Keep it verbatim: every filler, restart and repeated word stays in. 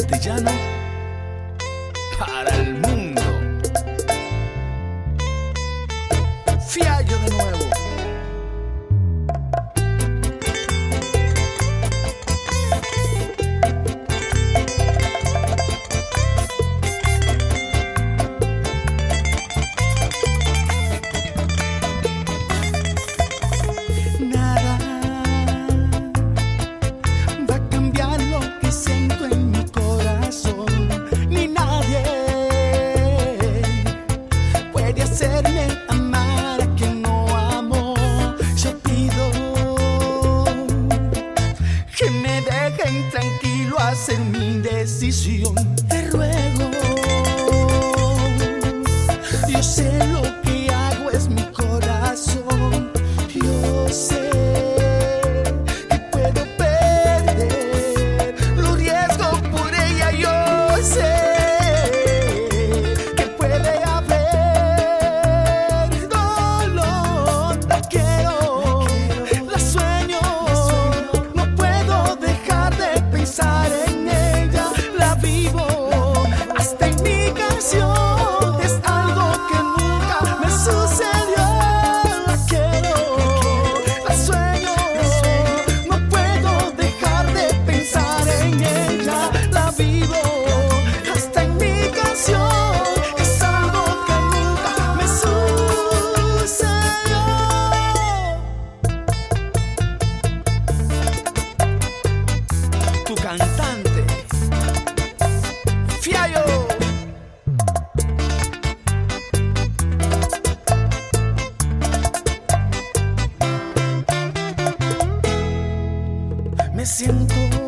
Desde Llano para el mundo. Fiallo de nuevo. Amar a quien no amo. Yo pido que me dejen tranquilo hacer mi decisión. Te ruego, yo sé lo que hago es mi corazón. Yo sé que puedo perder, lo riesgo por ella. Yo sé cantante Fiallo. Me siento